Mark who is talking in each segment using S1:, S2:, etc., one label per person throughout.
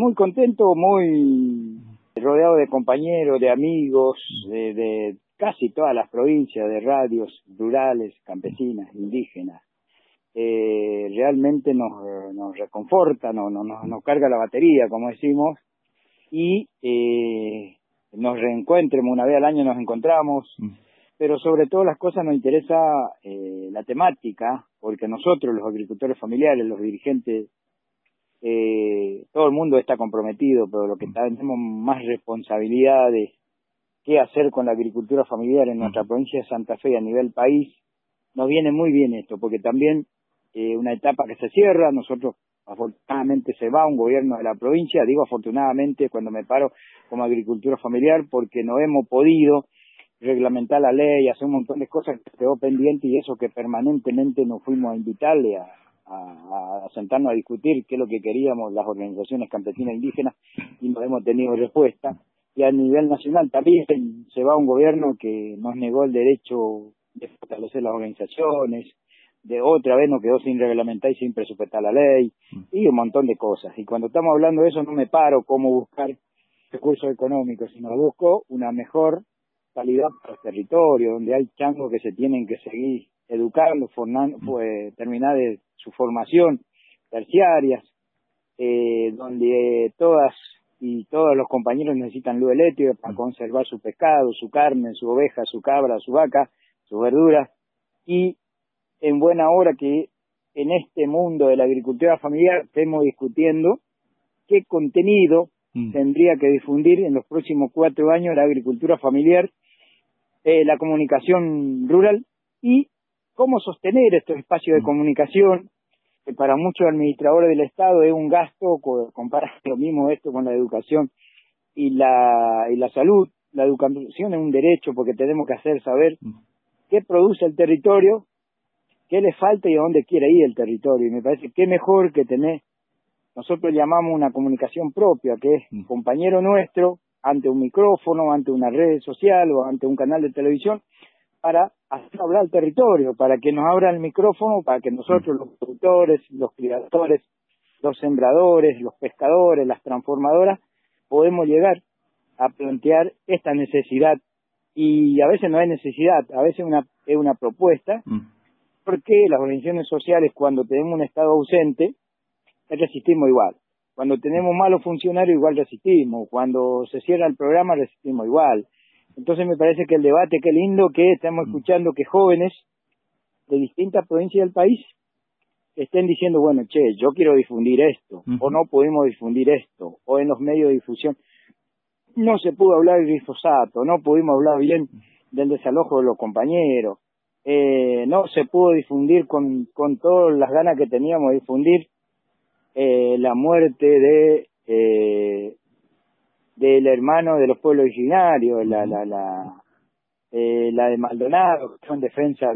S1: muy contento, muy rodeado de compañeros, de amigos, de casi todas las provincias, de radios rurales, campesinas, indígenas. Realmente nos reconforta, nos carga la batería, como decimos, y nos reencuentremos, una vez al año nos encontramos, pero sobre todo las cosas nos interesa la temática, porque nosotros, los agricultores familiares, los dirigentes, todo el mundo está comprometido, pero lo que tenemos más responsabilidad de qué hacer con la agricultura familiar en nuestra provincia de Santa Fe y a nivel país, nos viene muy bien esto, porque también una etapa que se cierra, nosotros afortunadamente se va un gobierno de la provincia, digo afortunadamente cuando me paro como agricultura familiar, porque no hemos podido reglamentar la ley, hacer un montón de cosas que quedó pendiente y eso que permanentemente nos fuimos a invitarle a sentarnos a discutir qué es lo que queríamos las organizaciones campesinas indígenas y no hemos tenido respuesta. Y a nivel nacional también se va un gobierno que nos negó el derecho de fortalecer las organizaciones, de otra vez nos quedó sin reglamentar y sin presupuestar la ley, y un montón de cosas. Y cuando estamos hablando de eso no me paro cómo buscar recursos económicos, sino busco una mejor calidad para los territorios, donde hay changos que se tienen que seguir educando, terminar de su formación terciarias, donde todas y todos los compañeros necesitan luz eléctrica para conservar su pescado, su carne, su oveja, su cabra, su vaca, sus verduras, y en buena hora que en este mundo de la agricultura familiar estemos discutiendo qué contenido tendría que difundir en los próximos 4 años la agricultura familiar, la comunicación rural y cómo sostener estos espacios de comunicación que para muchos administradores del Estado es un gasto, comparar lo mismo esto con la educación y la salud. La educación es un derecho porque tenemos que hacer saber qué produce el territorio, qué le falta y a dónde quiere ir el territorio. Y me parece que mejor que tener, nosotros llamamos una comunicación propia, que es compañero nuestro, ante un micrófono, ante una red social o ante un canal de televisión, para hacer hablar al territorio, para que nos abra el micrófono, para que nosotros, los productores, los criadores, los sembradores, los pescadores, las transformadoras, podemos llegar a plantear esta necesidad. Y a veces no es necesidad, a veces es una propuesta, porque las organizaciones sociales, cuando tenemos un Estado ausente, resistimos igual. Cuando tenemos malos funcionarios, igual resistimos. Cuando se cierra el programa, resistimos igual. Entonces me parece que el debate, qué lindo que estamos escuchando que jóvenes de distintas provincias del país estén diciendo, bueno, che, yo quiero difundir esto, o no podemos difundir esto, o en los medios de difusión no se pudo hablar del glifosato, no pudimos hablar bien del desalojo de los compañeros, no se pudo difundir con todas las ganas que teníamos de difundir la muerte del hermano de los pueblos originarios, la de Maldonado, que fue en defensa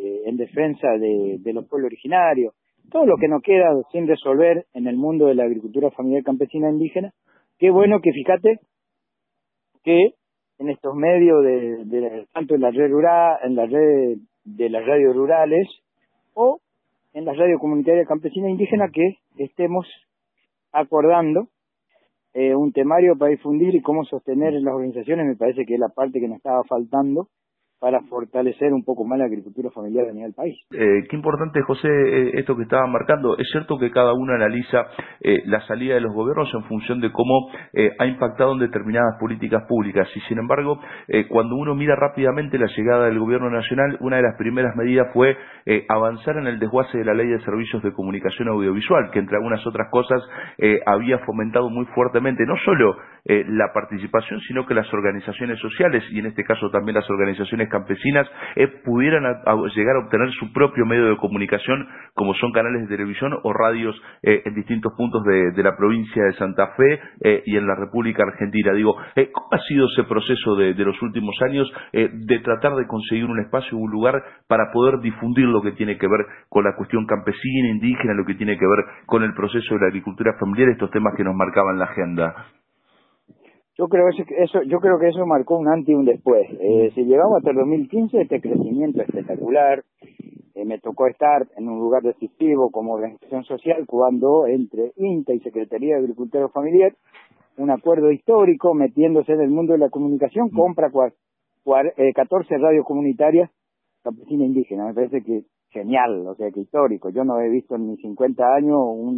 S1: de los pueblos originarios, todo lo que nos queda sin resolver en el mundo de la agricultura familiar campesina indígena. Qué bueno que fíjate que en estos medios tanto en la red rural, en la red de las radios rurales o en las radios comunitarias campesinas indígenas, que estemos acordando un temario para difundir y cómo sostener las organizaciones. Me parece que es la parte que nos estaba faltando para fortalecer un poco más la agricultura familiar a nivel país.
S2: Qué importante, José, esto que estaban marcando. Es cierto que cada uno analiza la salida de los gobiernos en función de cómo ha impactado en determinadas políticas públicas y, sin embargo, cuando uno mira rápidamente la llegada del gobierno nacional, una de las primeras medidas fue avanzar en el desguace de la Ley de Servicios de Comunicación Audiovisual, que entre algunas otras cosas había fomentado muy fuertemente no solo la participación, sino que las organizaciones sociales, y en este caso también las organizaciones campesinas, pudieran llegar a obtener su propio medio de comunicación, como son canales de televisión o radios en distintos puntos de la provincia de Santa Fe y en la República Argentina. Digo, ¿cómo ha sido ese proceso de los últimos años de tratar de conseguir un espacio, un lugar para poder difundir lo que tiene que ver con la cuestión campesina, indígena, lo que tiene que ver con el proceso de la agricultura familiar, estos temas que nos marcaban la agenda?
S1: Yo creo que eso marcó un antes y un después. Si llegamos hasta el 2015, este crecimiento espectacular, me tocó estar en un lugar decisivo como organización social cuando entre INTA y Secretaría de Agricultura Familiar, un acuerdo histórico metiéndose en el mundo de la comunicación, compra 14 radios comunitarias campesinas indígenas. Me parece que genial, o sea que histórico. Yo no he visto en mis 50 años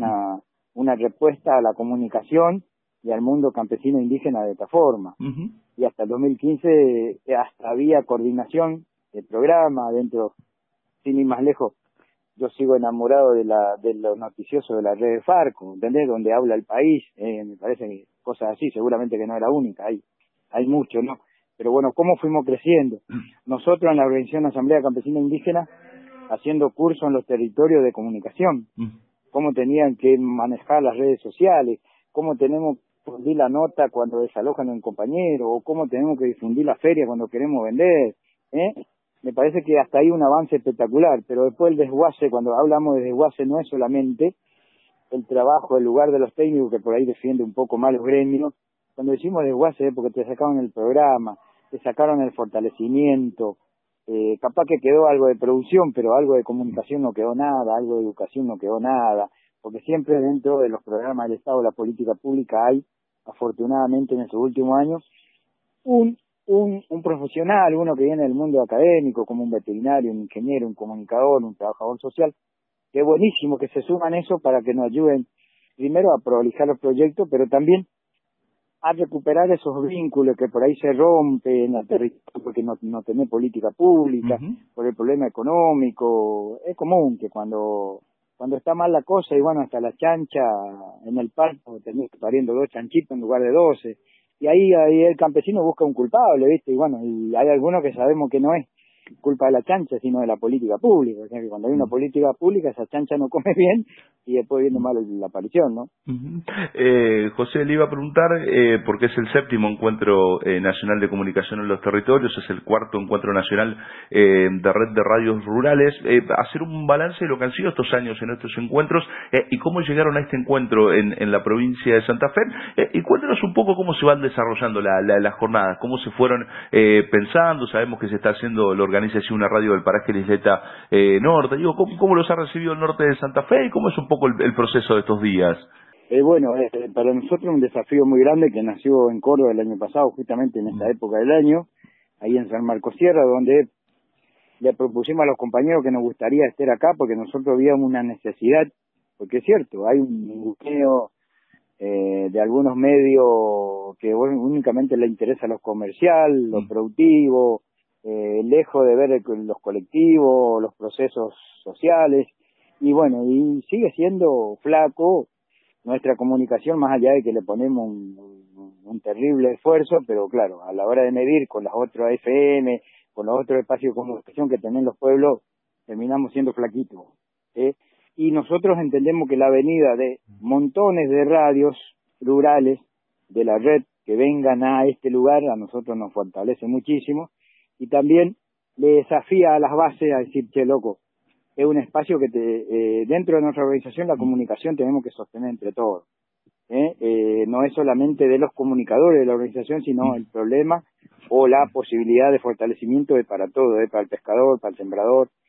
S1: una respuesta a la comunicación y al mundo campesino indígena de esta forma. Y hasta el 2015 hasta había coordinación del programa dentro, sin ir más lejos. Yo sigo enamorado de lo noticioso de la red de Farco, ¿entendés? Donde habla el país, me parece que cosas así, seguramente que no es la única, hay mucho, ¿no? Pero bueno, ¿cómo fuimos creciendo? Nosotros en la Organización Asamblea Campesina Indígena, haciendo cursos en los territorios de comunicación, cómo tenían que manejar las redes sociales, cómo tenemos que difundir la nota cuando desalojan a un compañero, o cómo tenemos que difundir la feria cuando queremos vender, Me parece que hasta ahí un avance espectacular, pero después el desguace, cuando hablamos de desguace, no es solamente el trabajo, el lugar de los técnicos, que por ahí defiende un poco más los gremios. Cuando decimos desguace es porque te sacaron el programa, te sacaron el fortalecimiento, capaz que quedó algo de producción, pero algo de comunicación no quedó nada, algo de educación no quedó nada, porque siempre dentro de los programas del Estado, la política pública, hay, afortunadamente en estos últimos años, un profesional, uno que viene del mundo académico, como un veterinario, un ingeniero, un comunicador, un trabajador social. Qué buenísimo que se suman eso para que nos ayuden primero a prolijar los proyectos, pero también a recuperar esos vínculos que por ahí se rompen al territorio porque no tenés política pública, por el problema económico. Es común que cuando está mal la cosa, y bueno, hasta la chancha en el parto tenés pariendo 2 chanchitos en lugar de 12, y ahí el campesino busca un culpable, ¿viste? Y bueno, y hay algunos que sabemos que no es culpa de la chancha, sino de la política pública. O sea, que cuando hay una política pública, esa chancha no come bien y después viene mal la aparición, ¿no?
S2: José, le iba a preguntar, porque es el 7º encuentro nacional de comunicación en los territorios, es el 4º encuentro nacional de red de radios rurales, hacer un balance de lo que han sido estos años en estos encuentros y cómo llegaron a este encuentro en la provincia de Santa Fe, y cuéntanos un poco cómo se van desarrollando las jornadas, cómo se fueron pensando. Sabemos que se está haciendo, lo organiza así una radio del paraje de Isleta Norte. Digo, ¿cómo los ha recibido el norte de Santa Fe y cómo es un poco el proceso de estos días?
S1: Bueno, para nosotros un desafío muy grande que nació en Córdoba el año pasado, justamente en esta época del año, ahí en San Marcos Sierra, donde le propusimos a los compañeros que nos gustaría estar acá porque nosotros veíamos una necesidad, porque es cierto, hay un buqueo de algunos medios que únicamente le interesa lo comercial, lo productivo, lejos de ver los colectivos, los procesos sociales, y bueno, y sigue siendo flaco nuestra comunicación, más allá de que le ponemos un terrible esfuerzo, pero claro, a la hora de medir con las otras FM, con los otros espacios de comunicación que tienen los pueblos, terminamos siendo flaquitos, y nosotros entendemos que la venida de montones de radios rurales de la red que vengan a este lugar a nosotros nos fortalece muchísimo, y también le desafía a las bases a decir, che, loco, es un espacio que dentro de nuestra organización la comunicación tenemos que sostener entre todos. No es solamente de los comunicadores de la organización, sino el problema o la posibilidad de fortalecimiento de para todo, para el pescador, para el sembrador,